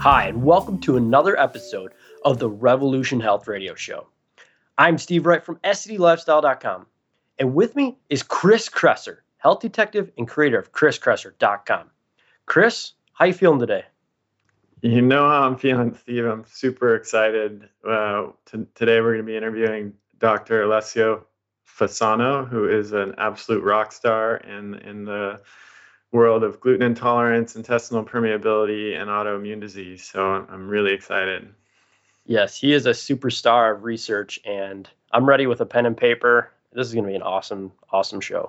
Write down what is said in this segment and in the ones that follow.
Hi, and welcome to another episode of the Revolution Health Radio Show. I'm Steve Wright from SCDlifestyle.com, and with me is Chris Kresser, health detective and creator of ChrisKresser.com. Chris, how you feeling today? You know how I'm feeling, Steve. I'm super excited. Today we're going to be interviewing Dr. Alessio Fasano, who is an absolute rock star in the world of gluten intolerance, intestinal permeability, and autoimmune disease. So I'm really excited. Yes, he is a superstar of research, and I'm ready with a pen and paper. This is going to be an awesome show.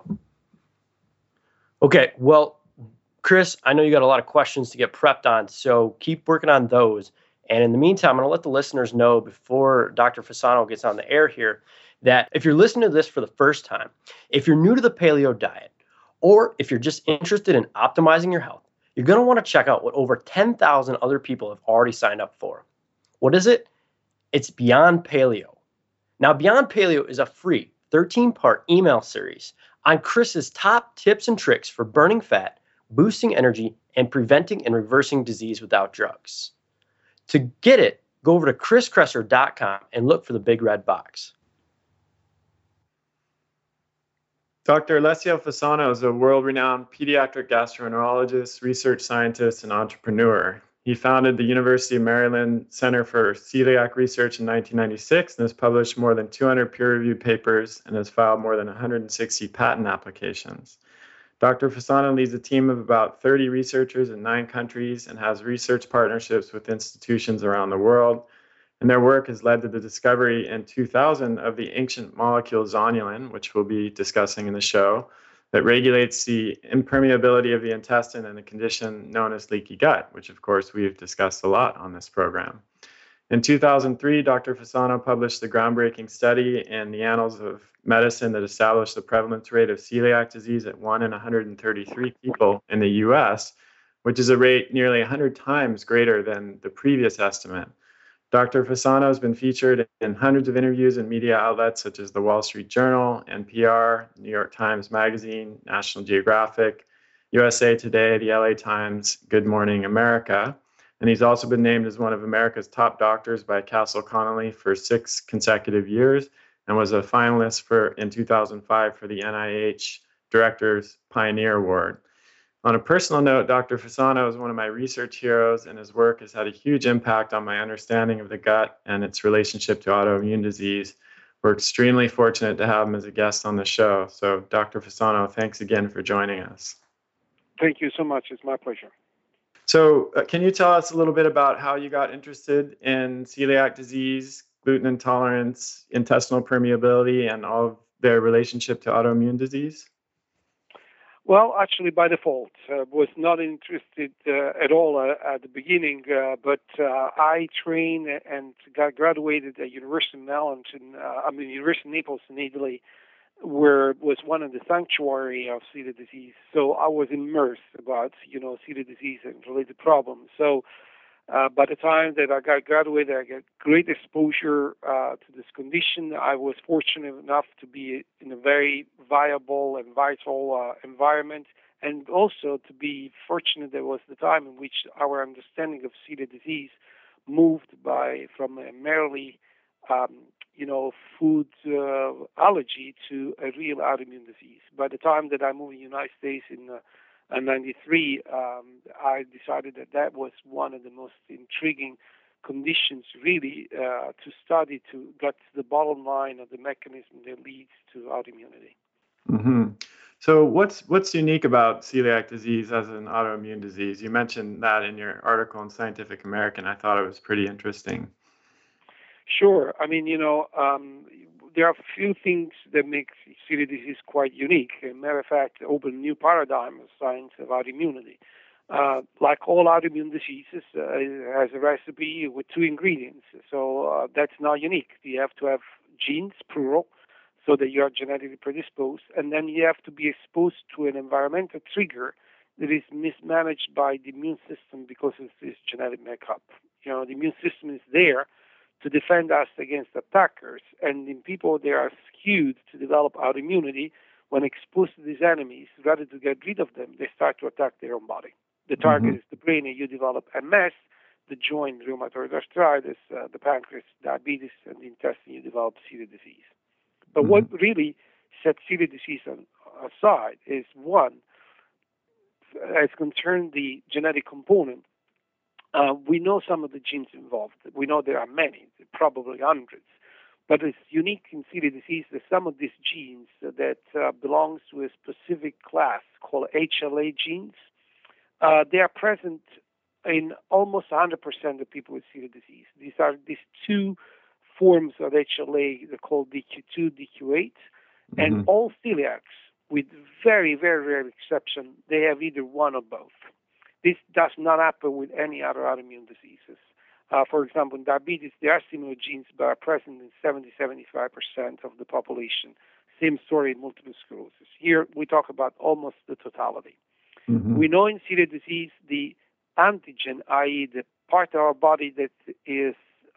Okay, well, Chris, I know you got a lot of questions to get prepped on, so keep working on those. And in the meantime, I'm going to let the listeners know before Dr. Fasano gets on the air here that if you're listening to this for the first time, if you're new to the paleo diet, or if you're just interested in optimizing your health, you're going to want to check out what over 10,000 other people have already signed up for. What is it? It's Beyond Paleo. Now, Beyond Paleo is a free 13-part email series on Chris's top tips and tricks for burning fat, boosting energy, and preventing and reversing disease without drugs. To get it, go over to chriskresser.com and look for the big red box. Dr. Alessio Fasano is a world-renowned pediatric gastroenterologist, research scientist, and entrepreneur. He founded the University of Maryland Center for Celiac Research in 1996 and has published more than 200 peer-reviewed papers and has filed more than 160 patent applications. Dr. Fasano leads a team of about 30 researchers in 9 countries and has research partnerships with institutions around the world. And their work has led to the discovery in 2000 of the ancient molecule zonulin, which we'll be discussing in the show, that regulates the impermeability of the intestine and a condition known as leaky gut, which of course we've discussed a lot on this program. In 2003, Dr. Fasano published the groundbreaking study in the Annals of Medicine that established the prevalence rate of celiac disease at 1 in 133 people in the US, which is a rate nearly 100 times greater than the previous estimate. Dr. Fasano has been featured in hundreds of interviews in media outlets such as the Wall Street Journal, NPR, New York Times Magazine, National Geographic, USA Today, the LA Times, Good Morning America. And he's also been named as one of America's top doctors by Castle Connolly for 6 consecutive years and was a finalist in 2005 for the NIH Director's Pioneer Award. On a personal note, Dr. Fasano is one of my research heroes, and his work has had a huge impact on my understanding of the gut and its relationship to autoimmune disease. We're extremely fortunate to have him as a guest on the show. So, Dr. Fasano, thanks again for joining us. Thank you so much. It's my pleasure. So, can you tell us a little bit about how you got interested in celiac disease, gluten intolerance, intestinal permeability, and all of their relationship to autoimmune disease? Well, actually, by default, was not interested at all at the beginning, but I trained and got graduated at University of University of Naples in Italy, where it was one of the sanctuary of celiac disease. So I was immersed about, celiac disease and related problems. So by the time that I got graduated, I got great exposure to this condition. I was fortunate enough to be in a very viable and vital environment, and also to be fortunate there was the time in which our understanding of celiac disease moved from a merely food allergy to a real autoimmune disease. By the time that I moved to the United States in 93, I decided that was one of the most intriguing conditions really to study to get to the bottom line of the mechanism that leads to autoimmunity. Mm-hmm. So what's unique about celiac disease as an autoimmune disease? You mentioned that in your article in Scientific American. I thought it was pretty interesting. Sure. I mean, there are a few things that make celiac disease quite unique. As a matter of fact, open a new paradigm of science of autoimmunity. Like all autoimmune diseases, it has a recipe with 2 ingredients. So that's not unique. You have to have genes, plural, so that you are genetically predisposed, and then you have to be exposed to an environmental trigger that is mismanaged by the immune system because of this genetic makeup. The immune system is there to defend us against attackers. And in people, they are skewed to develop autoimmunity. When exposed to these enemies, rather to get rid of them, they start to attack their own body. The target is the brain, and you develop MS the joint, rheumatoid arthritis, the pancreas, diabetes, and the intestine, you develop celiac disease. But what really sets celiac disease aside is, one, as concerns the genetic component, we know some of the genes involved. We know there are many, probably hundreds. But it's unique in celiac disease that some of these genes that belongs to a specific class called HLA genes, they are present in almost 100% of people with celiac disease. These two forms of HLA, they're called DQ2, DQ8, and all celiacs, with very, very rare exception, they have either one or both. This does not happen with any other autoimmune diseases. For example, in diabetes, there are similar genes, but are present in 70-75% of the population. Same story in multiple sclerosis. Here, we talk about almost the totality. We know in celiac disease, the antigen, i.e., the part of our body that is,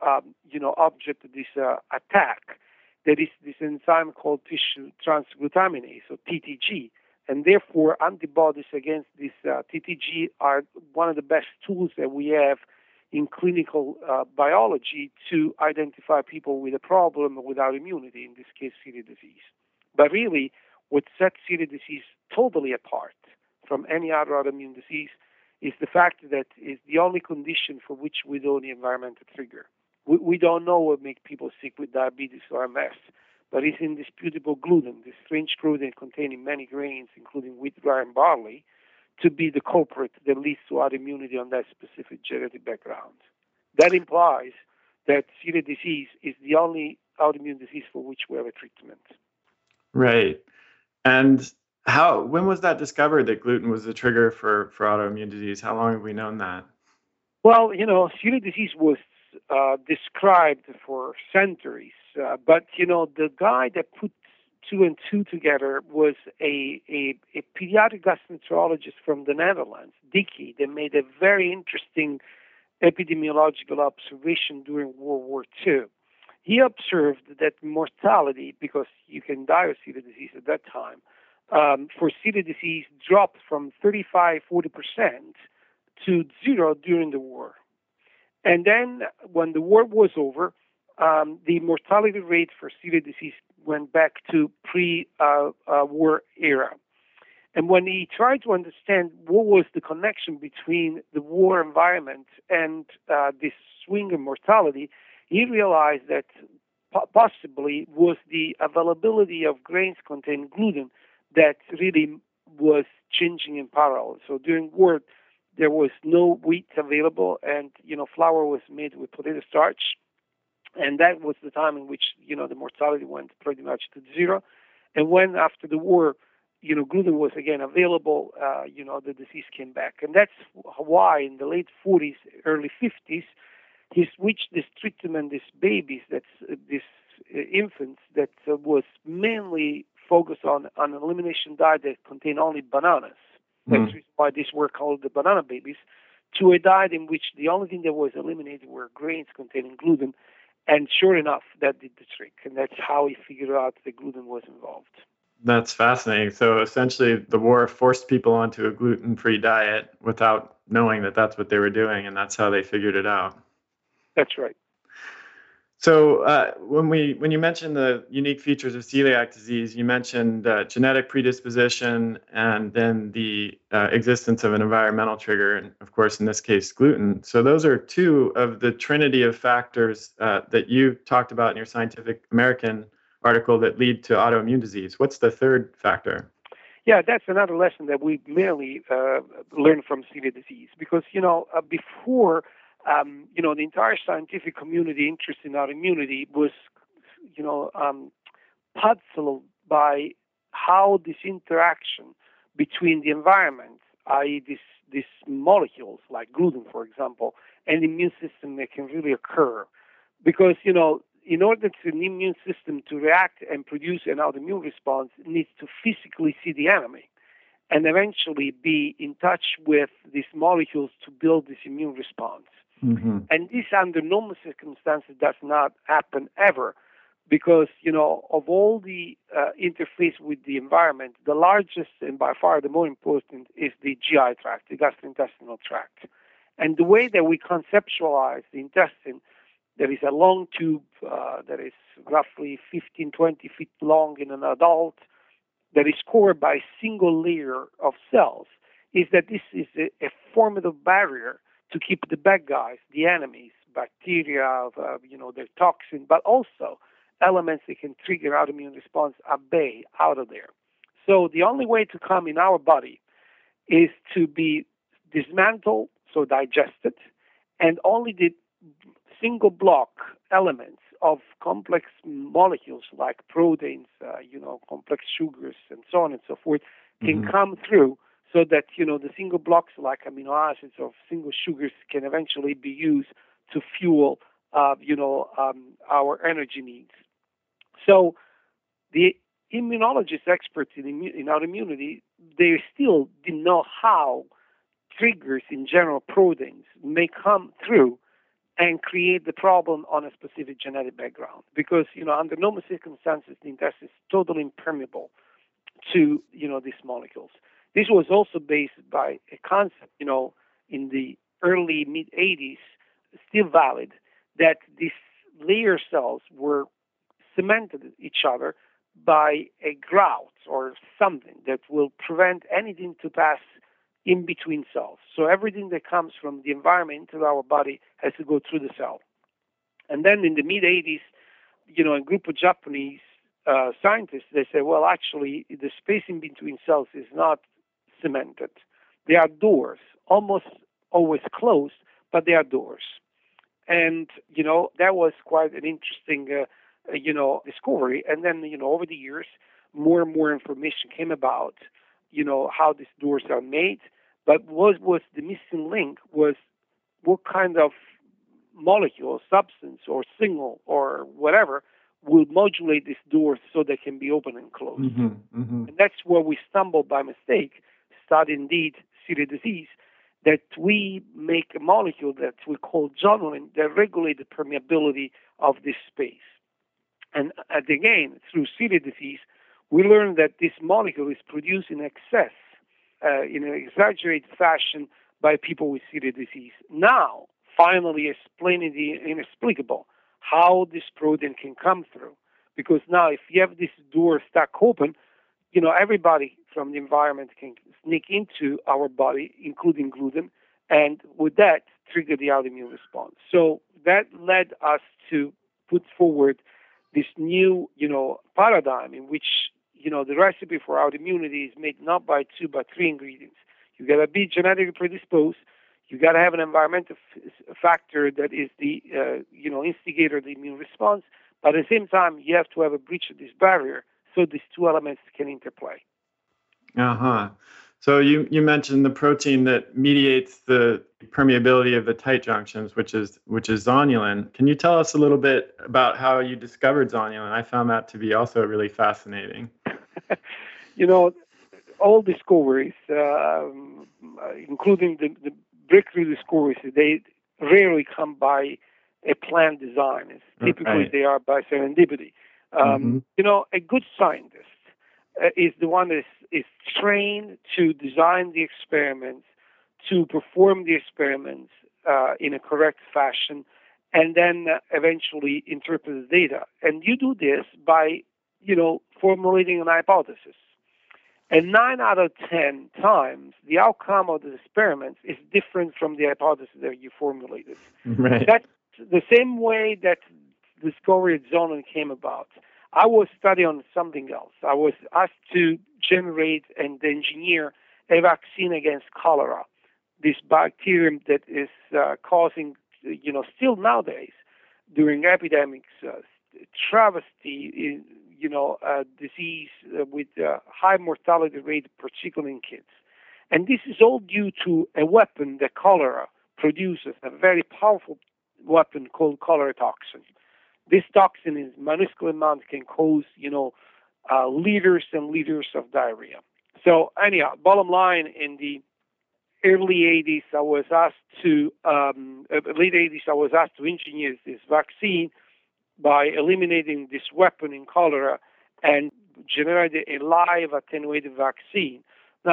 object to this attack, that is this enzyme called tissue transglutaminase, or TTG. And therefore, antibodies against this TTG are one of the best tools that we have in clinical biology to identify people with a problem without immunity, in this case, celiac disease. But really, what sets celiac disease totally apart from any other autoimmune disease is the fact that it's the only condition for which we know the environmental trigger. We don't know what makes people sick with diabetes or MS, but it's indisputable gluten, this strange gluten containing many grains, including wheat, rye, and barley, to be the culprit that leads to autoimmunity on that specific genetic background. That implies that celiac disease is the only autoimmune disease for which we have a treatment. Right. And when was that discovered, that gluten was the trigger for autoimmune disease? How long have we known that? Well, celiac disease was described for centuries, but the guy that put two and two together was a pediatric gastroenterologist from the Netherlands, Dickey, that made a very interesting epidemiological observation during World War II. He observed that mortality, because you can die of celiac disease at that time, for celiac disease dropped from 35-40% to zero during the war. And then when the war was over, the mortality rate for celiac disease went back to pre-war era. And when he tried to understand what was the connection between the war environment and this swing in mortality, he realized that possibly was the availability of grains containing gluten that really was changing in parallel. So during war, there was no wheat available, and flour was made with potato starch, and that was the time in which the mortality went pretty much to zero. And when after the war, gluten was again available, the disease came back, and that's why in the late 40s, early 50s, he switched this treatment, these babies, these infants that was mainly focused on an elimination diet that contained only bananas. That's why these were called the banana babies, to a diet in which the only thing that was eliminated were grains containing gluten. And sure enough, that did the trick. And that's how he figured out that gluten was involved. That's fascinating. So essentially, the war forced people onto a gluten-free diet without knowing that that's what they were doing, and that's how they figured it out. That's right. So when you mentioned the unique features of celiac disease, you mentioned genetic predisposition and then the existence of an environmental trigger, and of course, in this case, gluten. So those are two of the trinity of factors that you talked about in your Scientific American article that lead to autoimmune disease. What's the third factor? Yeah, that's another lesson that we mainly learned from celiac disease, because, before the entire scientific community interest in autoimmunity was, puzzled by how this interaction between the environment, i.e. these molecules like gluten, for example, and the immune system that can really occur. Because, in order for the immune system to react and produce an autoimmune response, it needs to physically see the enemy and eventually be in touch with these molecules to build this immune response. Mm-hmm. And this, under normal circumstances, does not happen ever, because, of all the interface with the environment, the largest and by far the more important is the GI tract, the gastrointestinal tract. And the way that we conceptualize the intestine, there is a long tube that is roughly 15, 20 feet long in an adult that is covered by a single layer of cells, is that this is a formidable barrier to keep the bad guys, the enemies, bacteria, their toxin, but also elements that can trigger autoimmune response at bay, out of there. So the only way to come in our body is to be dismantled, so digested, and only the single block elements of complex molecules like proteins, complex sugars, and so on and so forth, can come through so that, the single blocks like amino acids or single sugars can eventually be used to fuel, our energy needs. So the immunologist experts in autoimmunity, they still didn't know how triggers in general proteins may come through and create the problem on a specific genetic background. Because, under normal circumstances, the intestine is totally impermeable to, these molecules. This was also based by a concept, in the early mid-'80s, still valid, that these layer cells were cemented each other by a grout or something that will prevent anything to pass in between cells. So everything that comes from the environment into our body has to go through the cell. And then in the mid-'80s, a group of Japanese scientists, they say, well, actually, the space in between cells is not cemented. They are doors, almost always closed, but they are doors. And, that was quite an interesting, discovery. And then, over the years, more and more information came about, how these doors are made. But what was the missing link was what kind of molecule, substance, or signal, or whatever will modulate these doors so they can be open and closed. And that's where we stumbled by mistake, studied indeed celiac disease, that we make a molecule that we call zonulin that regulates the permeability of this space. And again, through celiac disease, we learned that this molecule is produced in excess, in an exaggerated fashion by people with celiac disease. Now, finally explaining the inexplicable, how this protein can come through. Because now if you have this door stuck open, everybody from the environment can sneak into our body, including gluten, and with that, trigger the autoimmune response. So that led us to put forward this new, paradigm in which, the recipe for autoimmunity is made not by 2 but 3 ingredients. You got to be genetically predisposed. You got to have an environmental factor that is the, instigator of the immune response. But at the same time, you have to have a breach of this barrier so these two elements can interplay. So you mentioned the protein that mediates the permeability of the tight junctions, which is zonulin. Can you tell us a little bit about how you discovered zonulin? I found that to be also really fascinating. All discoveries, including the breakthrough discoveries, they rarely come by a planned design. Typically, they are by serendipity. A good scientist is the one that is trained to design the experiments, to perform the experiments in a correct fashion, and then eventually interpret the data. And you do this by, formulating an hypothesis. And 9 out of 10 times, the outcome of the experiments is different from the hypothesis that you formulated. Right. That's the same way that the discovery of zonulin came about. I was studying on something else. I was asked to generate and engineer a vaccine against cholera, this bacterium that is causing, still nowadays, during epidemics, travesty, disease with high mortality rate, particularly in kids. And this is all due to a weapon that cholera produces, a very powerful weapon called cholera toxin. This toxin in minuscule amounts can cause, liters and liters of diarrhea. So anyhow, bottom line, in the early 80s, I was asked to, late 80s, I was asked to engineer this vaccine by eliminating this weapon in cholera and generated a live attenuated vaccine. Now,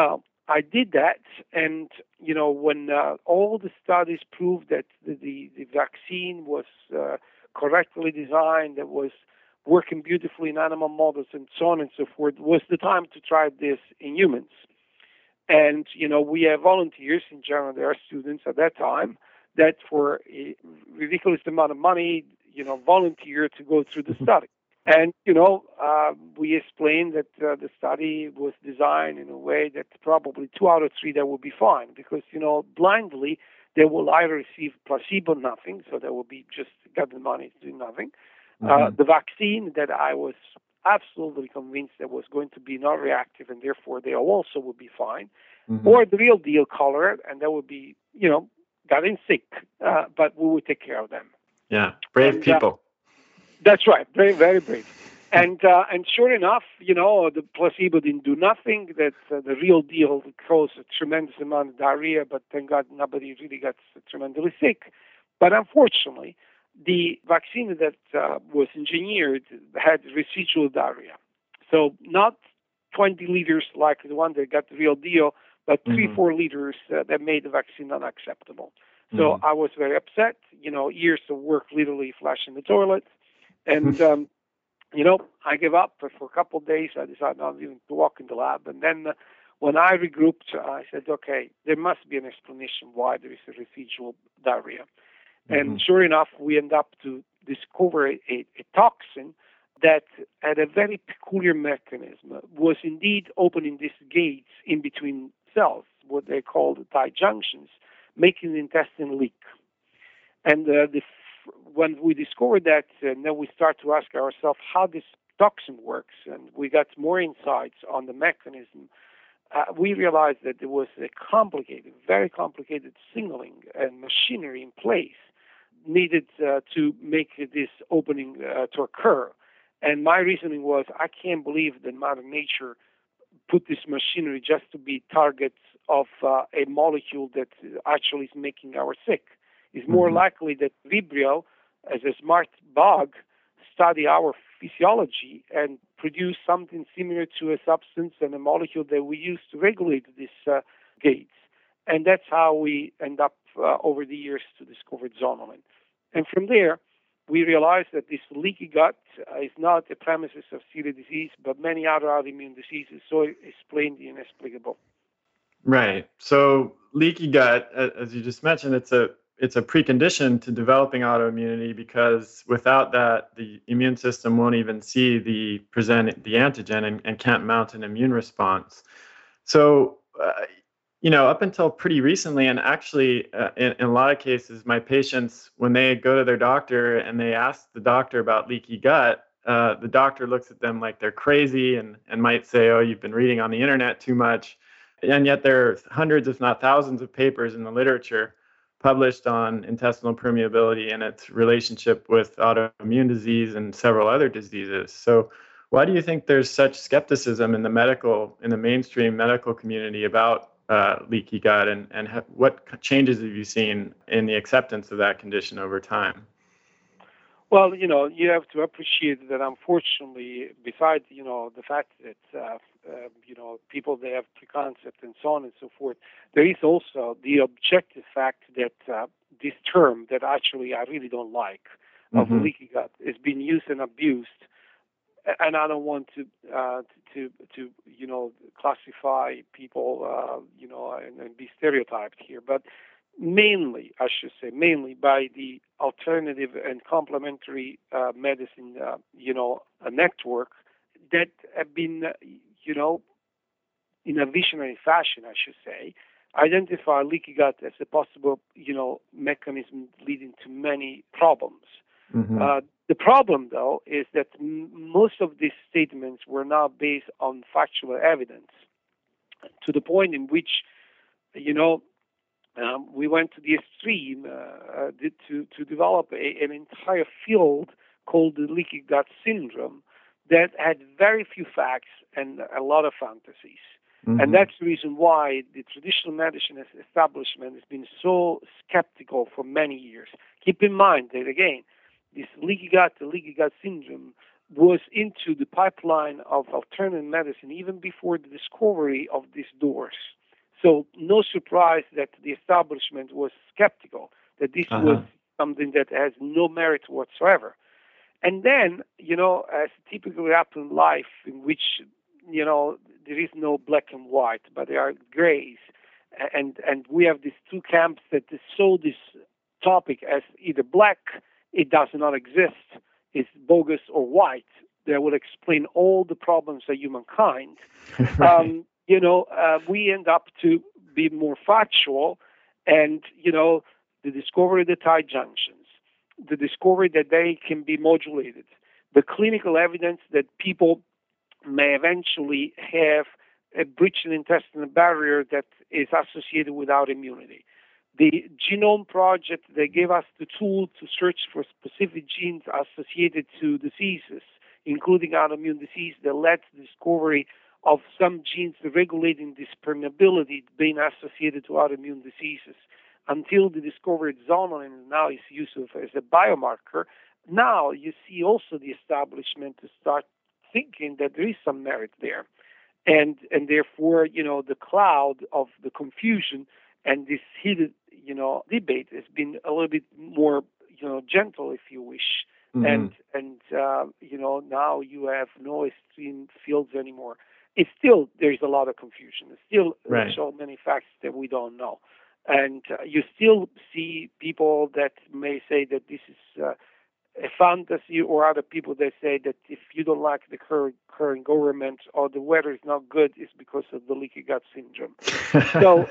I did that, and when all the studies proved that the vaccine was correctly designed, that was working beautifully in animal models, and so on and so forth, was the time to try this in humans. And we have volunteers. In general, there are students at that time that, for a ridiculous amount of money, volunteer to go through the study. And, we explained that the study was designed in a way that probably 2 out of 3 that would be fine because, blindly, they will either receive placebo, nothing, so they will be just get the money to do nothing. The vaccine that I was absolutely convinced that was going to be not reactive and therefore they also would be fine, or the real deal color, and that would be, getting sick, but we would take care of them. Yeah, brave people. That's right, very, very brave. And sure enough, the placebo didn't do nothing. That the real deal caused a tremendous amount of diarrhea, but thank God nobody really got tremendously sick. But unfortunately, the vaccine that was engineered had residual diarrhea. So not 20 liters like the one that got the real deal, but 3-4 liters that made the vaccine unacceptable. So I was very upset. Years of work literally flushed in the toilet. And, I gave up for a couple of days. I decided not even to walk in the lab. And then when I regrouped, I said, okay, there must be an explanation why there is a residual diarrhea. And sure enough, we end up to discover a toxin that had a very peculiar mechanism, was indeed opening these gates in between cells, what they call the tight junctions, making the intestine leak. And when we discovered that, then we start to ask ourselves how this toxin works, and we got more insights on the mechanism. We realized that there was a very complicated signaling and machinery in place needed to make this opening to occur. And my reasoning was, I can't believe that Mother Nature put this machinery just to be targets of a molecule that actually is making our sick. It's more likely that Vibrio, as a smart bug, study our physiology and produce something similar to a substance and a molecule that we use to regulate these gates. And that's how we end up over the years to discover zonulin. And from there, we realized that this leaky gut is not the premises of celiac disease, but many other autoimmune diseases. So it explained the inexplicable. Right. So leaky gut, as you just mentioned, it's a precondition to developing autoimmunity because without that, the immune system won't even see the antigen and can't mount an immune response. So, up until pretty recently, and actually in a lot of cases, my patients, when they go to their doctor and they ask the doctor about leaky gut, the doctor looks at them like they're crazy and might say, oh, you've been reading on the internet too much. And yet there are hundreds, if not thousands, of papers in the literature published on intestinal permeability and its relationship with autoimmune disease and several other diseases. So why do you think there's such skepticism in the mainstream medical community about leaky gut, and what changes have you seen in the acceptance of that condition over time? Well, you have to appreciate that unfortunately, besides, the fact that, people, they have preconcept and so on and so forth, there is also the objective fact that this term that actually I really don't like of leaky gut is being used and abused. And I don't want to classify people, and be stereotyped here, but mainly by the alternative and complementary medicine, a network that have been, in a visionary fashion, I should say, identify leaky gut as a possible, mechanism leading to many problems. The problem, though, is that most of these statements were now based on factual evidence, to the point in which, we went to the extreme to develop an entire field called the leaky gut syndrome that had very few facts and a lot of fantasies. And that's the reason why the traditional medicine establishment has been so skeptical for many years. Keep in mind that, again, this the leaky gut syndrome was into the pipeline of alternative medicine even before the discovery of these doors. So no surprise that the establishment was skeptical that this was something that has no merit whatsoever. And then, as typically happens in life, in which, there is no black and white, but there are grays. And we have these two camps that saw this topic as either black, it does not exist, it's bogus, or white. That will explain all the problems of humankind. Right. We end up to be more factual, and the discovery of the tight junctions, the discovery that they can be modulated, the clinical evidence that people may eventually have a breach in the intestinal barrier that is associated with autoimmunity. The Genome Project, they gave us the tool to search for specific genes associated to diseases, including autoimmune disease, that led to the discovery of some genes regulating this permeability being associated to autoimmune diseases. Until the discovery of zononin and now its use as a biomarker, now you see also the establishment to start thinking that there is some merit there. And therefore, the cloud of the confusion and this heated, debate has been a little bit more, gentle, if you wish. Mm-hmm. And now you have no extreme fields anymore. It's still, there's a lot of confusion. There's still so many facts that we don't know. And you still see people that may say that this is a fantasy, or other people that say that if you don't like the current government or the weather is not good, it's because of the leaky gut syndrome. So,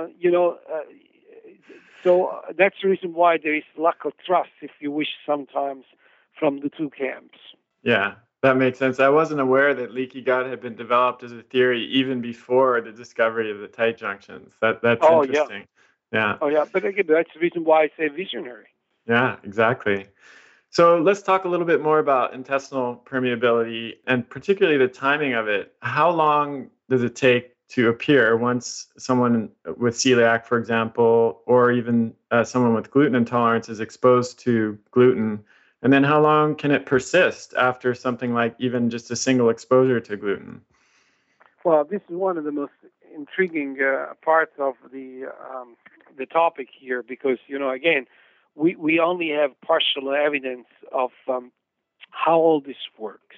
so that's the reason why there is lack of trust, if you wish, sometimes from the two camps. Yeah, that makes sense. I wasn't aware that leaky gut had been developed as a theory even before the discovery of the tight junctions. That's interesting. Yeah. Oh, yeah. But again, that's the reason why I say visionary. Yeah, exactly. So let's talk a little bit more about intestinal permeability and particularly the timing of it. How long does it take to appear once someone with celiac, for example, or even someone with gluten intolerance is exposed to gluten? And then how long can it persist after something like even just a single exposure to gluten? Well, this is one of the most intriguing parts of the topic here, because again, we only have partial evidence of how all this works.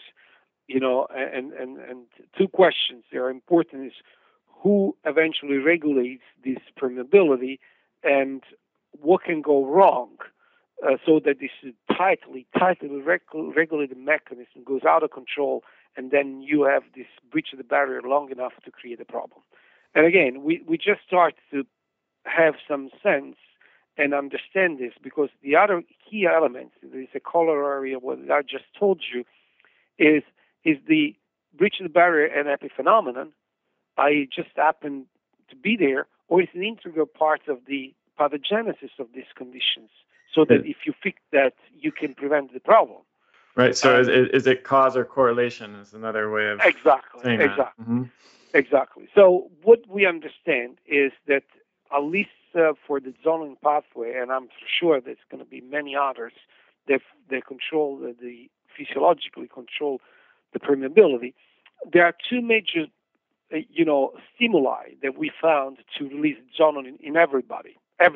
And two questions that are important is who eventually regulates this permeability, and what can go wrong, so that this tightly regulated mechanism goes out of control, and then you have this breach of the barrier long enough to create a problem. And again, we just start to have some sense and understand this, because the other key element, there is a corollary of what I just told you, is the breach of the barrier an epiphenomenon? I just happen to be there, or is an integral part of the pathogenesis of these conditions, so that if you fix that, you can prevent the problem. Right. So is it cause or correlation is another way of saying that. Mm-hmm. Exactly. So what we understand is that at least for the zoning pathway, and I'm sure there's going to be many others that they control the physiologically control the permeability, there are two major stimuli that we found to release zonin in everybody.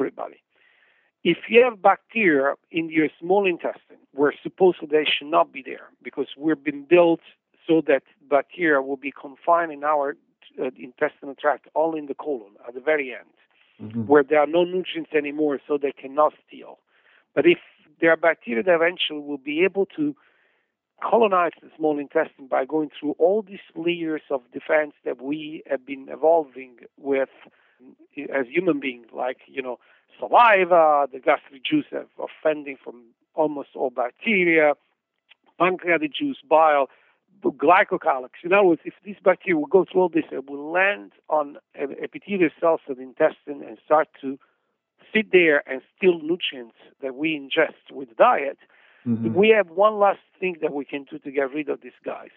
If you have bacteria in your small intestine, where supposedly they should not be there, because we've been built so that bacteria will be confined in our intestinal tract, only in the colon, at the very end, where there are no nutrients anymore, so they cannot steal. But if there are bacteria that eventually will be able to colonize the small intestine by going through all these layers of defense that we have been evolving with as human beings, like, saliva, the gastric juice offending from almost all bacteria, pancreatic juice, bile, glycocalyx. In other words, if this bacteria will go through all this, it will land on epithelial cells of the intestine and start to sit there and steal nutrients that we ingest with diet. We have one last thing that we can do to get rid of these guys.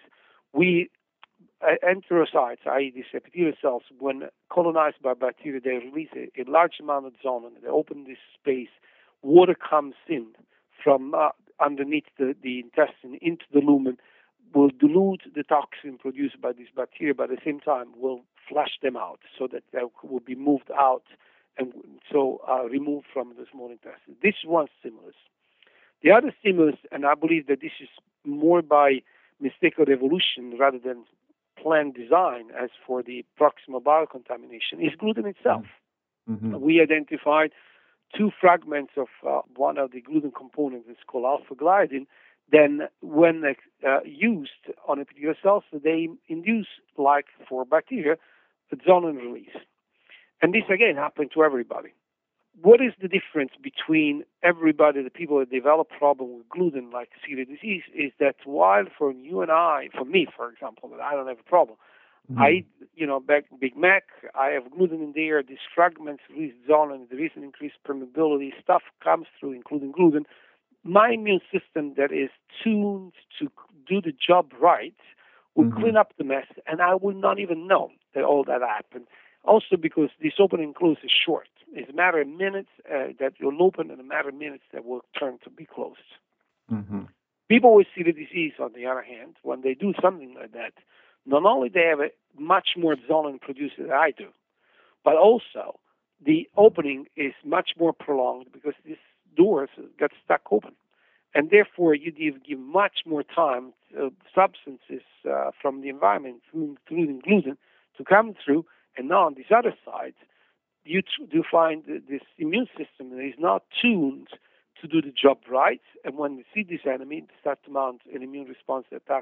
Enterocytes, i.e. these epithelial cells, when colonized by bacteria, they release a large amount of zonin. They open this space. Water comes in from underneath the intestine into the lumen. will dilute the toxin produced by these bacteria, but at the same time will flush them out so that they will be moved out and so removed from the small intestine. This is one stimulus. The other stimulus, and I believe that this is more by mistake of evolution rather than planned design as for the proximal biocontamination, is gluten itself. Mm-hmm. We identified two fragments of one of the gluten components, it's called alpha-gliadin. Then when used on epithelial cells, they induce, like for bacteria, the zonin release. And this, again, happened to everybody. What is the difference between everybody, the people that develop problem with gluten, like celiac disease, is that while for you and I, for me, for example, that I don't have a problem, Mm-hmm. I eat, Big Mac, I have gluten in there, these fragments release zonin, there is an increased permeability, stuff comes through, including gluten. My immune system that is tuned to do the job right will Mm-hmm. clean up the mess, and I will not even know that all that happened. Also because this open and close is short. It's a matter of minutes that you'll open and a matter of minutes that will turn to be closed. Mm-hmm. People with celiac disease, on the other hand, when they do something like that, not only they have a much more zonin produced than I do, but also the opening is much more prolonged because these doors get stuck open. And therefore, you give much more time to substances from the environment, including gluten, to come through. And now on this other side, you do find this immune system that is not tuned to do the job right. And when they see this enemy, they start to mount an immune response to attack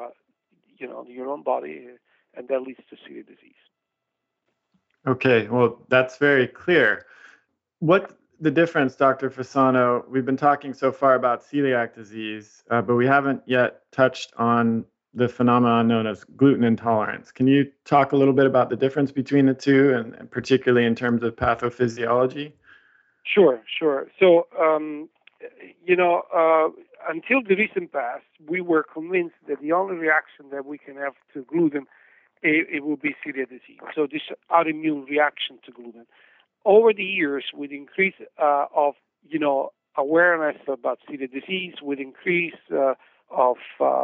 your own body, and that leads to celiac disease. Okay, well, that's very clear. What's the difference, Dr. Fasano? We've been talking so far about celiac disease, but we haven't yet touched on the phenomenon known as gluten intolerance. Can you talk a little bit about the difference between the two, and particularly in terms of pathophysiology? Sure. So, until the recent past, we were convinced that the only reaction that we can have to gluten, it will be celiac disease. So this autoimmune reaction to gluten. Over the years, with increase of awareness about celiac disease, with increase of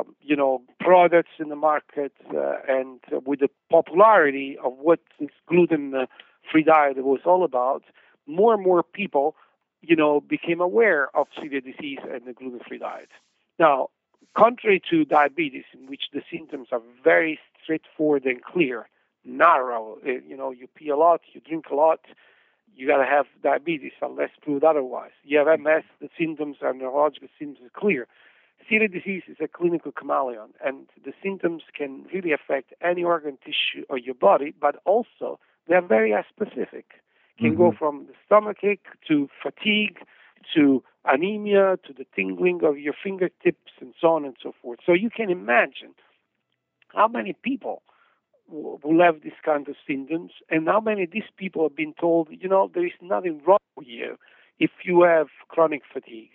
products in the market, and with the popularity of what this gluten-free diet was all about, more and more people, became aware of celiac disease and the gluten-free diet. Now, contrary to diabetes, in which the symptoms are very straightforward and clear, narrow, you pee a lot, you drink a lot, you got to have diabetes unless proved otherwise. You have MS, the symptoms are neurological symptoms are clear. Celiac disease is a clinical chameleon, and the symptoms can really affect any organ tissue of your body, but also they're very specific. Can go from the stomachache to fatigue to anemia to the tingling of your fingertips and so on and so forth. So you can imagine how many people will have this kind of symptoms, and how many of these people have been told, there is nothing wrong with you if you have chronic fatigue.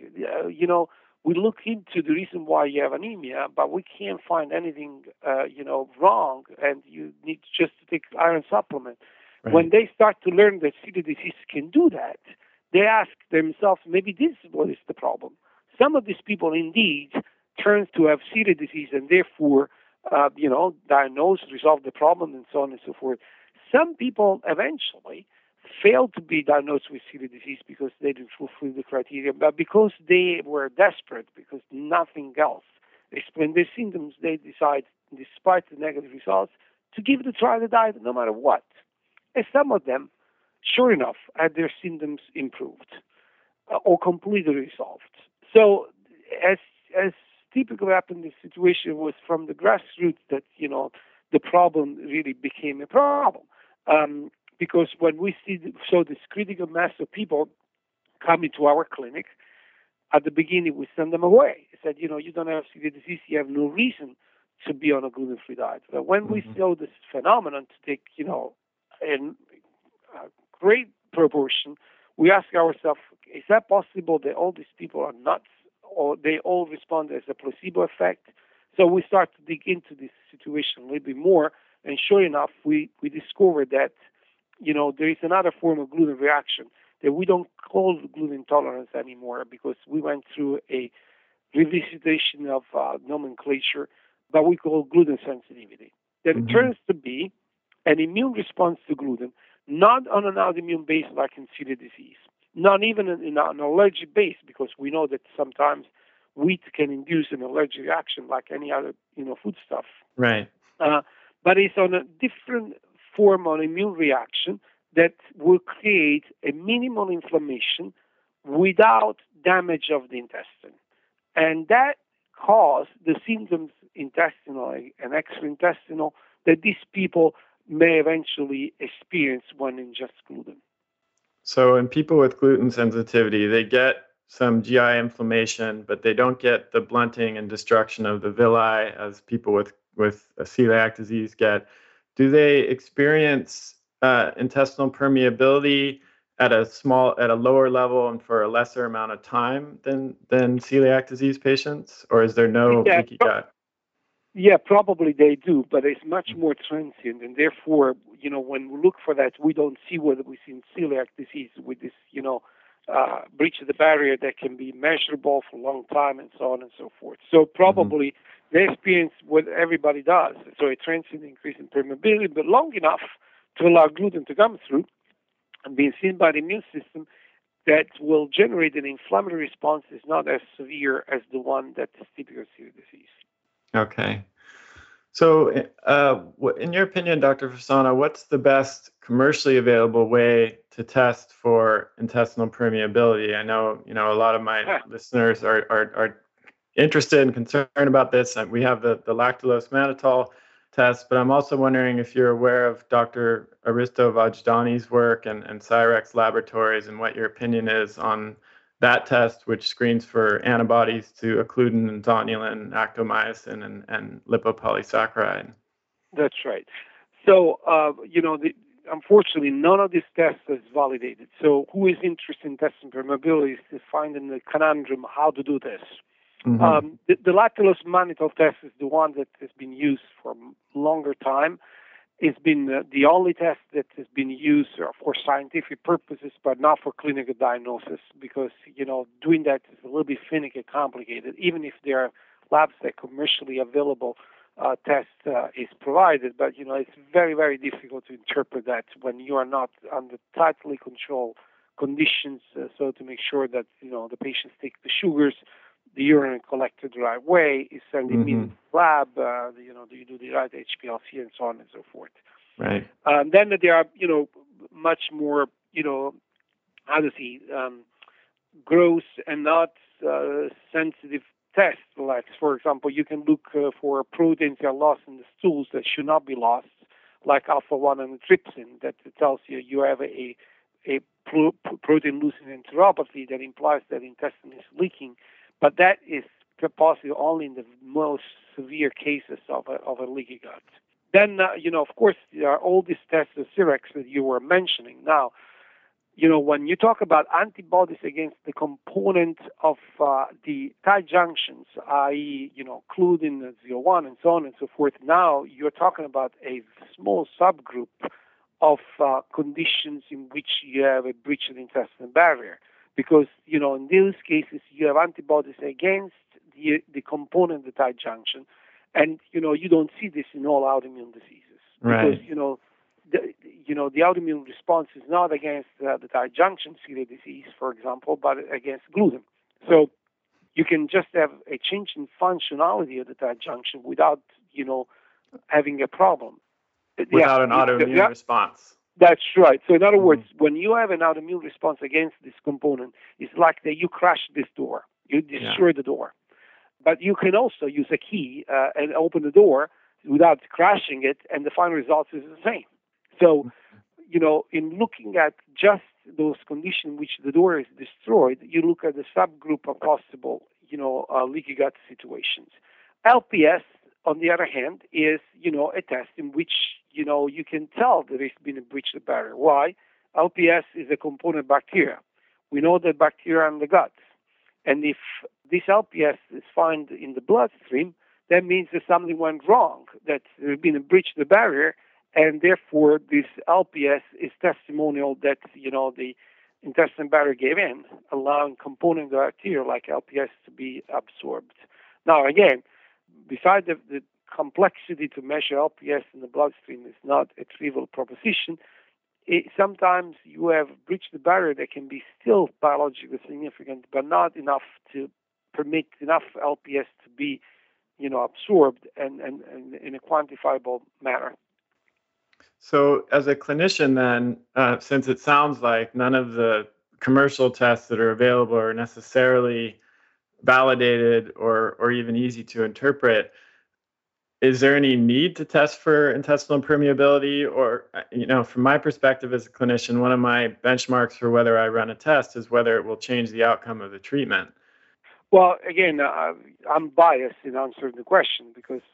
We look into the reason why you have anemia, but we can't find anything, wrong, and you need just to take iron supplement. Right. When they start to learn that celiac disease can do that, they ask themselves, maybe this is what is the problem. Some of these people indeed turn to have celiac disease and therefore diagnose, resolve the problem, and so on and so forth. Some people eventually fail to be diagnosed with celiac disease because they didn't fulfill the criteria, but because they were desperate, because nothing else explained their symptoms, they decide, despite the negative results, to give it a try, the diet, no matter what. And some of them, sure enough, had their symptoms improved or completely resolved. So as typically happened in this situation was from the grassroots that, the problem really became a problem. Because when we saw this critical mass of people coming to our clinic, at the beginning we sent them away. We said, you don't have celiac disease, you have no reason to be on a gluten-free diet. But when we saw this phenomenon to take, in a great proportion, we ask ourselves, is that possible that all these people are nuts, or they all respond as a placebo effect? So we start to dig into this situation a little bit more, and sure enough, we discovered that, there is another form of gluten reaction that we don't call gluten intolerance anymore, because we went through a revisitation of nomenclature. what we call gluten sensitivity. That it Mm-hmm. turns to be an immune response to gluten, not on an autoimmune base like in celiac disease, not even in an allergic base, because we know that sometimes wheat can induce an allergic reaction like any other foodstuff. Right. But it's on a different form of immune reaction that will create a minimal inflammation without damage of the intestine. And that cause the symptoms intestinal and extraintestinal that these people may eventually experience when ingest gluten. So in people with gluten sensitivity, they get some GI inflammation, but they don't get the blunting and destruction of the villi as people with a celiac disease get. Do they experience intestinal permeability at a lower level and for a lesser amount of time than celiac disease patients, or is there no leaky gut? Yeah, probably they do, but it's much more transient, and therefore, when we look for that, we don't see what we see in celiac disease with this, breach of the barrier that can be measurable for a long time and so on and so forth. So probably they experience what everybody does, so a transient increase in permeability, but long enough to allow gluten to come through and being seen by the immune system that will generate an inflammatory response is not as severe as the one that is typical of celiac disease. Okay. So, in your opinion, Dr. Fasano, what's the best commercially available way to test for intestinal permeability? I know, a lot of my listeners are interested and concerned about this. We have the lactulose mannitol test, but I'm also wondering if you're aware of Dr. Aristo Vajdani's work and Cyrex Laboratories and what your opinion is on that test, which screens for antibodies to occludin and zonulin, actomyosin, and lipopolysaccharide. That's right. So, unfortunately, none of these tests is validated. So who is interested in testing permeability is finding the conundrum how to do this. Mm-hmm. The lactulose mannitol test is the one that has been used for a longer time. It's been the only test that has been used for scientific purposes, but not for clinical diagnosis, because, doing that is a little bit finicky and complicated. Even if there are labs that commercially available test is provided, but, it's very, very difficult to interpret that when you are not under tightly controlled conditions, so to make sure that, the patients take the sugars, the urine collected the right way, is sent immediately to the lab, do you do the right HPLC and so on and so forth. Right. Then there are, much more, gross and not sensitive tests. Like, for example, you can look for proteins that are lost in the stools that should not be lost, like alpha-1 antitrypsin, that tells you have a protein-losing enteropathy that implies that intestine is leaking. But that is possible only in the most severe cases of a leaky gut. Then, of course, there are all these tests of Cyrex that you were mentioning. Now, when you talk about antibodies against the component of the tight junctions, i.e., occludin, ZO1, and so on and so forth, now you're talking about a small subgroup of conditions in which you have a breach of the intestinal barrier. Because, in these cases, you have antibodies against the component, the tight junction, and, you don't see this in all autoimmune diseases. Right. Because, the autoimmune response is not against the tight junction, celiac disease, for example, but against gluten. So you can just have a change in functionality of the tight junction without, having a problem. Without an autoimmune response. That's right. So in other words, when you have an autoimmune response against this component, it's like that you crash this door. You destroy the door. But you can also use a key and open the door without crashing it, and the final result is the same. So, in looking at just those conditions in which the door is destroyed, you look at the subgroup of possible, leaky gut situations. LPS, on the other hand, is, a test in which, you can tell there has been a breach of the barrier. Why? LPS is a component bacteria. We know that bacteria are in the gut. And if this LPS is found in the bloodstream, that means that something went wrong, that there has been a breach of the barrier, and therefore this LPS is testimonial that, the intestinal barrier gave in, allowing component bacteria like LPS to be absorbed. Now, again, besides the complexity to measure LPS in the bloodstream is not a trivial proposition. Sometimes you have breached the barrier that can be still biologically significant, but not enough to permit enough LPS to be, absorbed and in a quantifiable manner. So, as a clinician, then, since it sounds like none of the commercial tests that are available are necessarily validated or even easy to interpret, is there any need to test for intestinal permeability? Or, from my perspective as a clinician, one of my benchmarks for whether I run a test is whether it will change the outcome of the treatment. Well, again, I'm biased in answering the question because,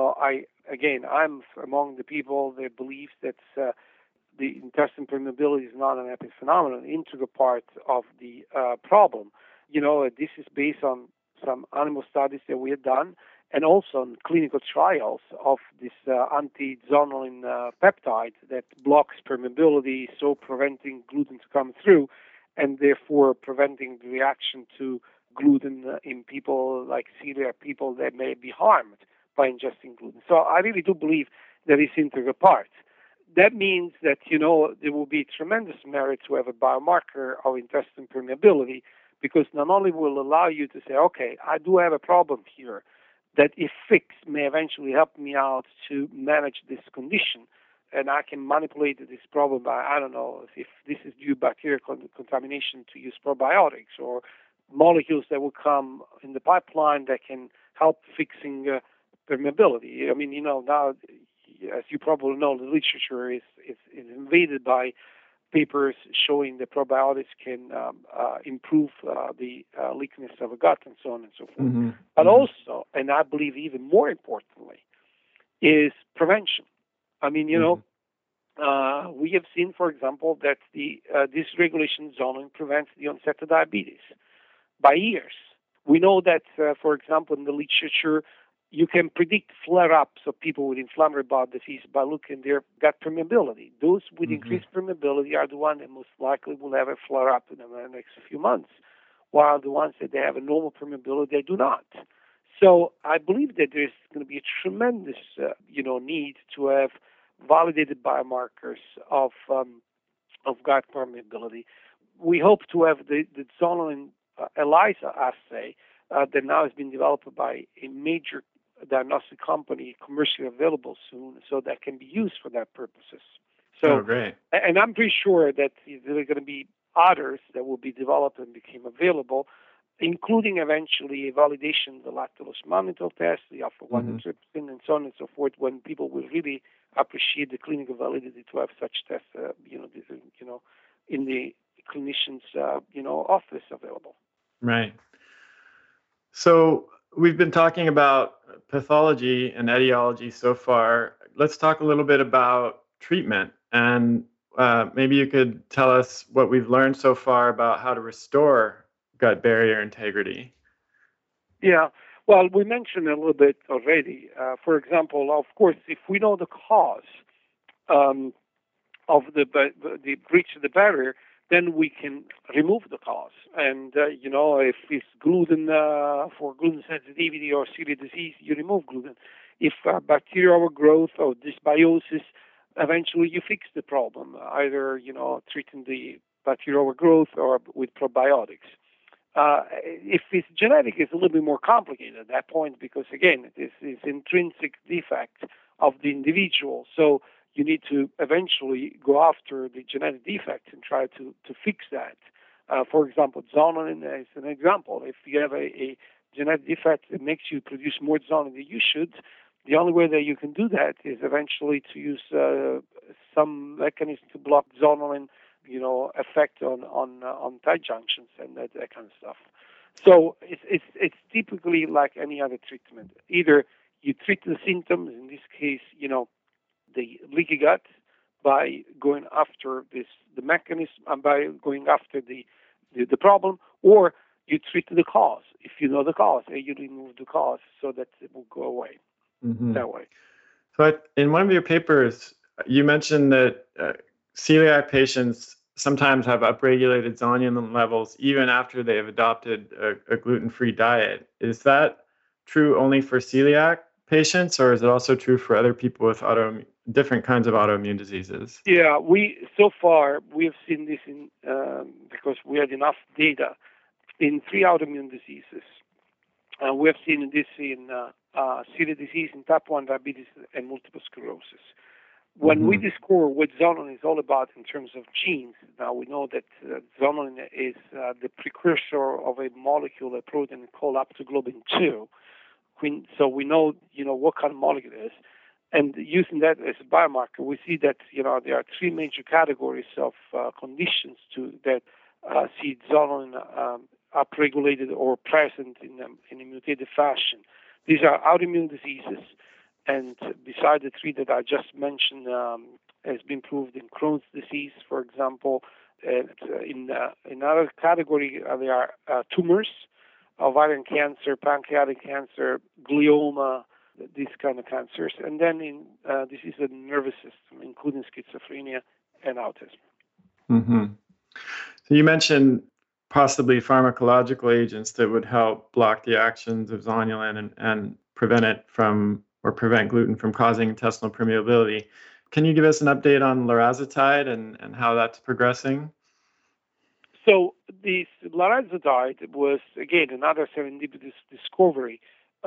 I'm among the people that believe that the intestinal permeability is not an epiphenomenon, an integral part of the problem. This is based on some animal studies that we have done and also on clinical trials of this anti-zonulin peptide that blocks permeability, so preventing gluten to come through and therefore preventing the reaction to gluten in people like celiac people that may be harmed by ingesting gluten. So I really do believe that it's integral part. That means that, there will be tremendous merit to have a biomarker of intestinal permeability because not only will allow you to say, okay, I do have a problem here that if fixed may eventually help me out to manage this condition, and I can manipulate this problem by, I don't know, if this is due bacterial contamination to use probiotics or molecules that will come in the pipeline that can help fixing permeability. I mean, now, as you probably know, the literature is invaded by papers showing that probiotics can improve the leakiness of a gut and so on and so forth. Mm-hmm. But also, and I believe even more importantly, is prevention. I mean, we have seen, for example, that the dysregulation zonulin prevents the onset of diabetes by years. We know that, for example, in the literature, you can predict flare-ups of people with inflammatory bowel disease by looking at their gut permeability. Those with increased permeability are the ones that most likely will have a flare-up in the next few months, while the ones that they have a normal permeability, they do not. So I believe that there's going to be a tremendous, need to have validated biomarkers of gut permeability. We hope to have the zonulin ELISA assay that now has been developed by a major diagnostic company, commercially available soon, so that can be used for that purposes. So, great. And I'm pretty sure that there are going to be others that will be developed and become available, including eventually a validation of the lactulose mannitol test, the alpha-1 antitrypsin, and so on and so forth, when people will really appreciate the clinical validity to have such tests, in the clinician's, office available. Right. So we've been talking about pathology and etiology so far. Let's talk a little bit about treatment. And maybe you could tell us what we've learned so far about how to restore gut barrier integrity. Yeah. Well, we mentioned a little bit already. For example, of course, if we know the cause of the breach of the barrier, then we can remove the cause. And, if it's gluten for gluten sensitivity or celiac disease, you remove gluten. If bacterial overgrowth or dysbiosis, eventually you fix the problem, either, treating the bacterial overgrowth or with probiotics. If it's genetic, it's a little bit more complicated at that point because, again, this is intrinsic defect of the individual. So you need to eventually go after the genetic defect and try to fix that. For example, zonulin is an example. If you have a genetic defect that makes you produce more zonulin than you should, the only way that you can do that is eventually to use some mechanism to block zonulin, effect on tight junctions and that kind of stuff. So it's typically like any other treatment. Either you treat the symptoms, in this case, the leaky gut, by going after the mechanism, and by going after the problem, or you treat the cause. If you know the cause, you remove the cause so that it will go away that way. So in one of your papers, you mentioned that celiac patients sometimes have upregulated zonulin levels even after they have adopted a gluten-free diet. Is that true only for celiac patients, or is it also true for other people with different kinds of autoimmune diseases? Yeah, so far we have seen this in because we had enough data in 3 autoimmune diseases. We have seen this in celiac disease, in type 1 diabetes, and multiple sclerosis. When we discover what zonulin is all about in terms of genes, now we know that zonulin is the precursor of a molecule, a protein called aptoglobin 2. So we know, what kind of molecule it is. And using that as a biomarker, we see that, there are 3 major categories of conditions that see zonulin upregulated or present in a mutated fashion. These are autoimmune diseases, and beside the 3 that I just mentioned, has been proved in Crohn's disease, for example. And in another category, there are tumors, ovarian cancer, pancreatic cancer, glioma, these kind of cancers, and then in disease of the nervous system, including schizophrenia and autism. Mm-hmm. So you mentioned possibly pharmacological agents that would help block the actions of zonulin and prevent gluten from causing intestinal permeability. Can you give us an update on larazotide and how that's progressing? So this larazotide was, again, another serendipitous discovery.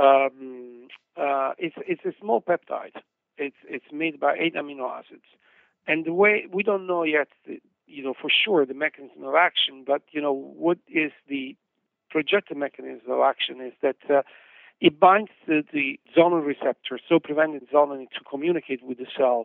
It's a small peptide. It's made by 8 amino acids. And the way, we don't know yet, for sure the mechanism of action, but, what is the projected mechanism of action is that it binds to the zonulin receptor, so preventing zonulin to communicate with the cell,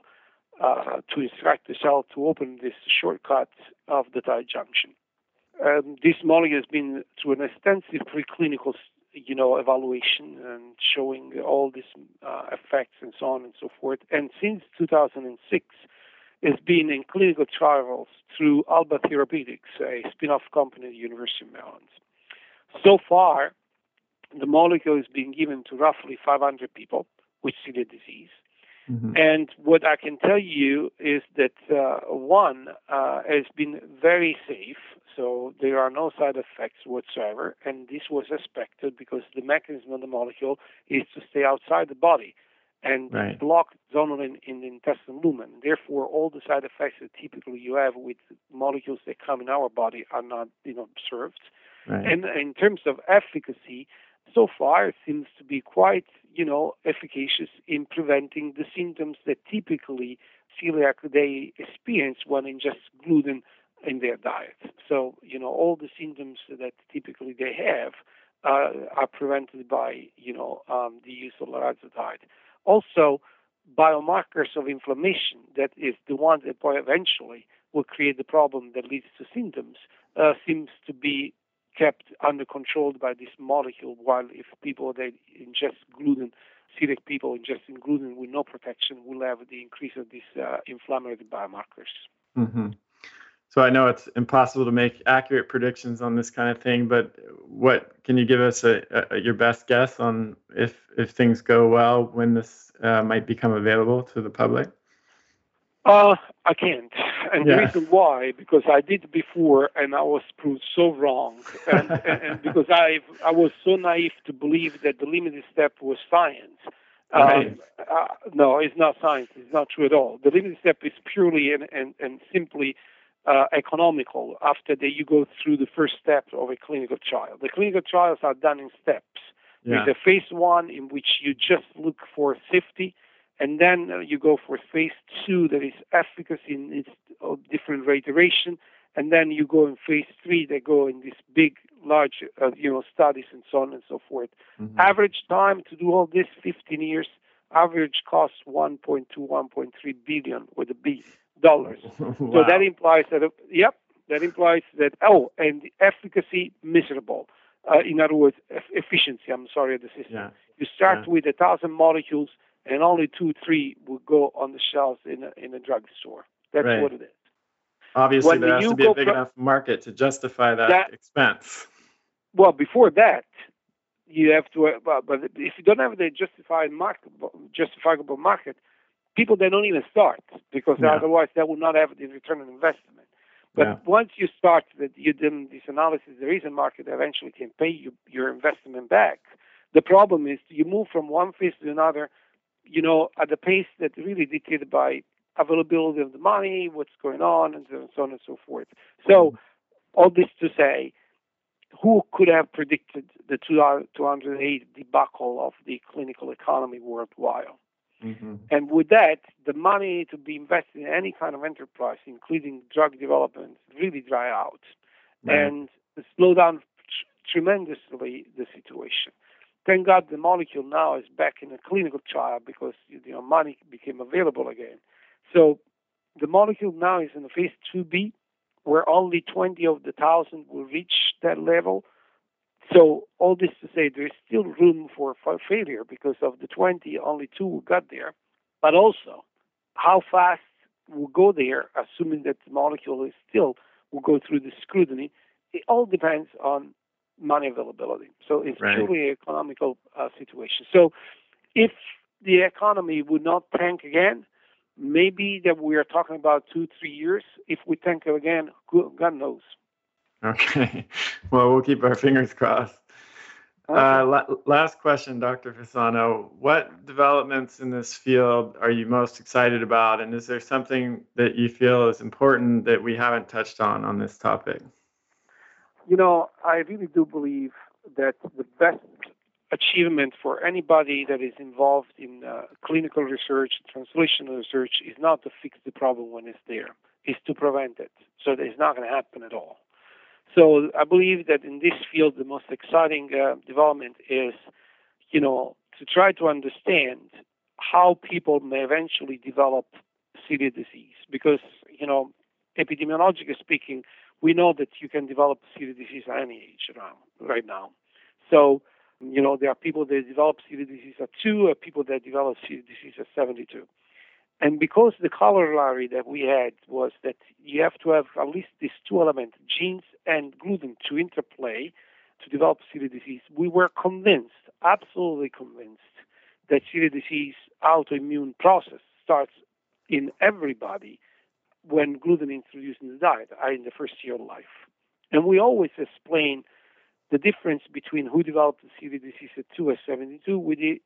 to instruct the cell to open this shortcut of the tight junction. This molecule has been through an extensive preclinical, evaluation and showing all these effects and so on and so forth. And since 2006, it's been in clinical trials through Alba Therapeutics, a spin-off company at the University of Maryland. So far, the molecule is being given to roughly 500 people with celiac disease. Mm-hmm. And what I can tell you is that one has been very safe, so there are no side effects whatsoever, and this was expected because the mechanism of the molecule is to stay outside the body and block zonulin in the intestinal lumen. Therefore, all the side effects that typically you have with molecules that come in our body are not, observed. Right. And in terms of efficacy, so far it seems to be quite, efficacious in preventing the symptoms that typically celiac they experience when ingest gluten in their diet. So, all the symptoms that typically they have are prevented by, the use of larazotide. Also, biomarkers of inflammation, that is the one that eventually will create the problem that leads to symptoms, seems to be kept under control by this molecule, while if people that ingest gluten, celiac people ingesting gluten with no protection, will have the increase of these inflammatory biomarkers. Mm-hmm. So I know it's impossible to make accurate predictions on this kind of thing, but what can you give us your best guess on if things go well, when this might become available to the public? I can't. And the reason why, because I did before and I was proved so wrong. And because I was so naive to believe that the limited step was science. No, it's not science. It's not true at all. The limited step is purely and simply economical after that you go through the first step of a clinical trial. The clinical trials are done in steps. There's a phase 1 in which you just look for safety, and then you go for phase 2 that is efficacy in its different reiteration, and then you go in phase 3 that go in these big, large, studies and so on and so forth. Mm-hmm. Average time to do all this, 15 years. Average cost 1.2, 1.3 billion with a B dollars. Wow. So that implies that, and the efficacy miserable. In other words, efficiency, of the system. Yeah. You start with 1,000 molecules, and only 2-3 will go on the shelves in a drugstore. That's what it is. Obviously, there has to be a big enough market to justify that expense. Well, before that, you have to. But if you don't have the justifiable market, people they don't even start, because otherwise they will not have the return on investment. But once you start that you did this analysis, there is a market that eventually can pay you your investment back. The problem is you move from one phase to another, at the pace that really dictated by availability of the money, what's going on, and so on and so forth. So all this to say, who could have predicted the 2008 debacle of the clinical economy worldwide? Mm-hmm. And with that, the money to be invested in any kind of enterprise, including drug development, really dry out and slow down tremendously the situation. Thank God the molecule now is back in a clinical trial because money became available again. So the molecule now is in a phase 2B, where only 20 of the 1,000 will reach that level. So all this to say, there is still room for failure because of the 20, only 2 got there. But also, how fast we'll go there, assuming that the molecule is still will go through the scrutiny, it all depends on money availability. So it's purely an economical situation. So if the economy would not tank again, maybe that we are talking about 2-3 years. If we tank again, God knows. Okay. Well, we'll keep our fingers crossed. Okay. Last question, Dr. Fasano. What developments in this field are you most excited about? And is there something that you feel is important that we haven't touched on this topic? I really do believe that the best achievement for anybody that is involved in clinical research, translational research, is not to fix the problem when it's there. It's to prevent it. So it's not going to happen at all. So I believe that in this field, the most exciting development is, to try to understand how people may eventually develop celiac disease. Because, epidemiologically speaking, we know that you can develop celiac disease at any age right now. So, there are people that develop celiac disease at 2, and people that develop celiac disease at 72. And because the corollary that we had was that you have to have at least these 2 elements, genes and gluten, to interplay to develop celiac disease, we were convinced, absolutely convinced, that celiac disease autoimmune process starts in everybody when gluten is introduced in the diet, in the first year of life. And we always explain the difference between who developed the celiac disease at 2 and 72 with the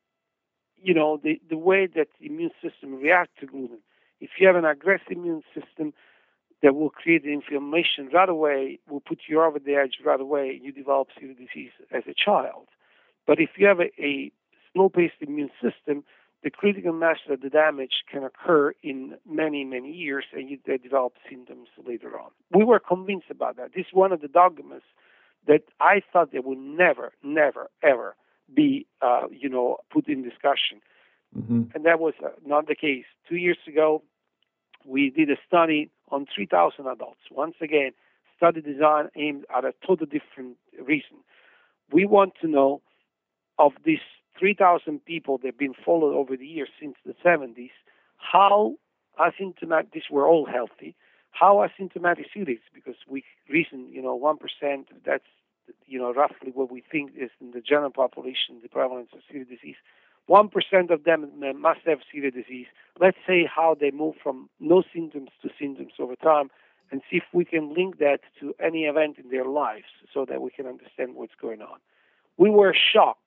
way that the immune system reacts to gluten. If you have an aggressive immune system that will create the inflammation right away, will put you over the edge right away, you develop celiac disease as a child. But if you have a slow-paced immune system, the critical mass of the damage can occur in many, many years, and they develop symptoms later on. We were convinced about that. This is one of the dogmas that I thought they would never, never, ever be, put in discussion. Mm-hmm. And that was not the case. 2 years ago, we did a study on 3,000 adults. Once again, study design aimed at a totally different reason. We want to know, of these 3,000 people that have been followed over the years since the 70s, how asymptomatic, these were all healthy, how asymptomatic celiac, because we reason, 1%, that's, roughly what we think is in the general population, the prevalence of celiac disease. 1% of them must have celiac disease. Let's say how they move from no symptoms to symptoms over time, and see if we can link that to any event in their lives so that we can understand what's going on. We were shocked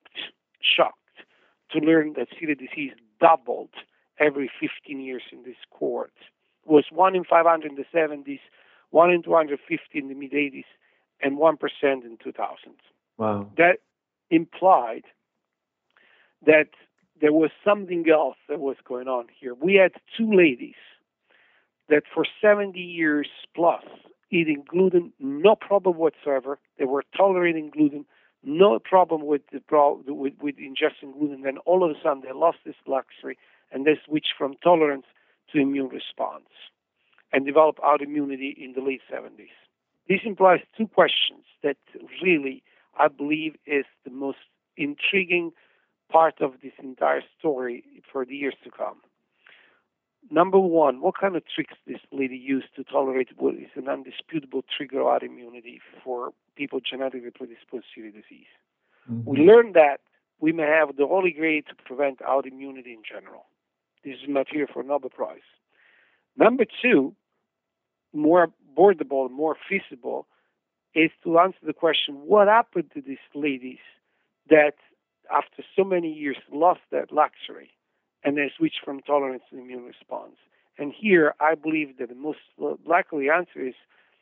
to learn that celiac disease doubled every 15 years in this cohort. It was 1 in 500 in the 70s, 1 in 250 in the mid-80s, and 1% in 2000. Wow. That implied that there was something else that was going on here. We had 2 ladies that for 70 years plus eating gluten, no problem whatsoever. They were tolerating gluten, no problem with ingesting gluten. Then all of a sudden they lost this luxury and they switched from tolerance to immune response and developed autoimmunity in the late 70s. This implies 2 questions that really, I believe, is the most intriguing part of this entire story for the years to come. Number 1, what kind of tricks this lady used to tolerate what is an undisputable trigger of autoimmunity for people genetically predisposed to celiac disease? Mm-hmm. We learned that we may have the holy grail to prevent autoimmunity in general. This is material for Nobel Prize. Number 2, more boardable, more feasible, is to answer the question, what happened to these ladies that after so many years, lost that luxury, and they switch from tolerance to immune response. And here, I believe that the most likely answer is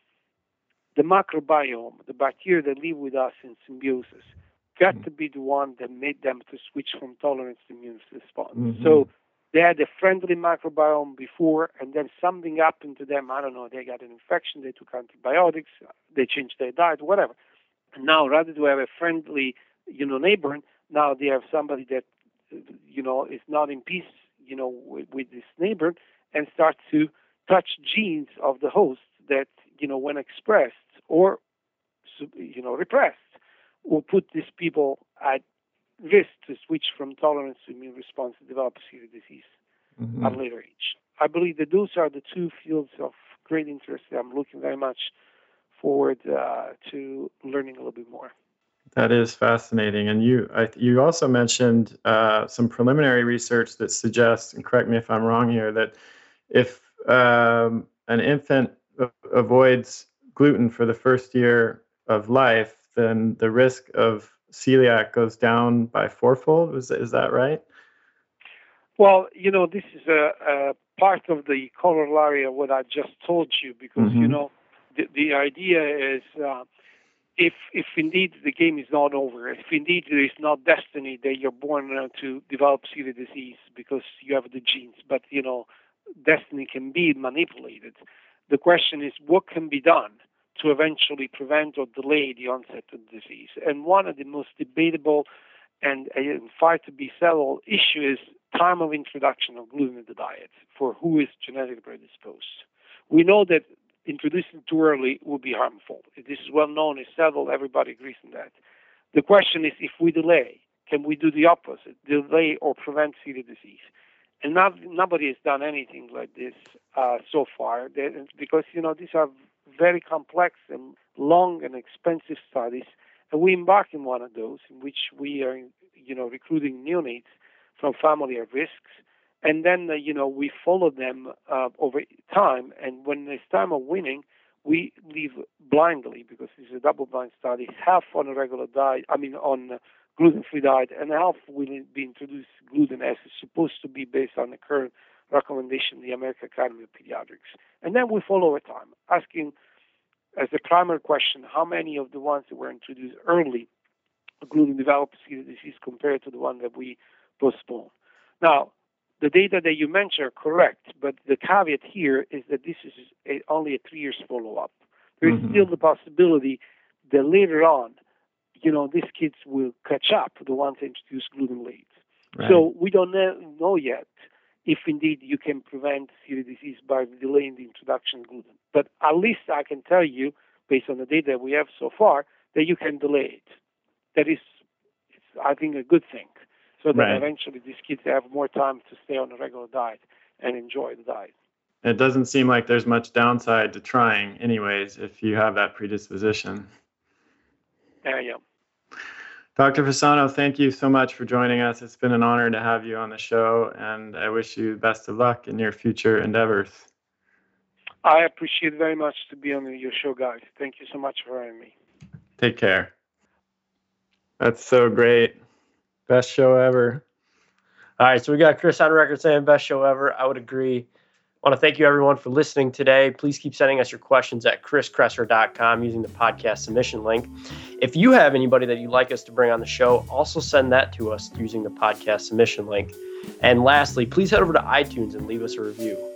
the microbiome, the bacteria that live with us in symbiosis, got to be the one that made them to switch from tolerance to immune response. Mm-hmm. So they had a friendly microbiome before, and then something happened to them. I don't know, they got an infection, they took antibiotics, they changed their diet, whatever. And now, rather to have a friendly, neighbor, now they have somebody that, is not in peace, with this neighbor, and starts to touch genes of the host that, when expressed or, repressed, will put these people at risk to switch from tolerance to immune response to develop serious disease at a later age. I believe that those are the two fields of great interest that I'm looking very much forward to learning a little bit more. That is fascinating. And you also mentioned some preliminary research that suggests, and correct me if I'm wrong here, that if an infant avoids gluten for the first year of life, then the risk of celiac goes down by fourfold. Is that right? Well, this is a part of the corollary of what I just told you, because, the idea is if indeed the game is not over, if indeed there is not destiny that you're born to develop celiac disease because you have the genes, but, destiny can be manipulated. The question is, what can be done to eventually prevent or delay the onset of the disease? And one of the most debatable and far to be settled issue is time of introduction of gluten in the diet for who is genetically predisposed. We know that introducing too early will be harmful. This is well known, it's settled, everybody agrees on that. The question is, if we delay, can we do the opposite, delay or prevent celiac disease? And nobody has done anything like this so far, because, these are very complex and long and expensive studies. And we embark in one of those in which we are, recruiting neonates from family at risks. And then, we follow them over time. And when it's time of winning, we leave blindly, because this is a double-blind study, half on a regular diet, on gluten-free diet, and half will be introduced gluten as is supposed to be based on the current recommendation of the American Academy of Pediatrics. And then we follow over time, asking as the primary question, how many of the ones that were introduced early gluten developed celiac disease compared to the one that we postponed. Now, the data that you mentioned are correct, but the caveat here is that this is only a 3 years follow-up. There is still the possibility that later on, these kids will catch up, the ones that introduce gluten late. Right. So we don't know yet if indeed you can prevent celiac disease by delaying the introduction of gluten. But at least I can tell you, based on the data we have so far, that you can delay it. That is, I think, a good thing. So that eventually these kids have more time to stay on a regular diet and enjoy the diet. It doesn't seem like there's much downside to trying anyways, if you have that predisposition. Yeah. Dr. Fasano, thank you so much for joining us. It's been an honor to have you on the show, and I wish you the best of luck in your future endeavors. I appreciate very much to be on your show, guys. Thank you so much for having me. Take care. That's so great. Best show ever. All right, so we got Chris on record saying best show ever. I would agree. I want to thank you, everyone, for listening today. Please keep sending us your questions at chriskresser.com using the podcast submission link. If you have anybody that you'd like us to bring on the show, also send that to us using the podcast submission link. And lastly, please head over to iTunes and leave us a review.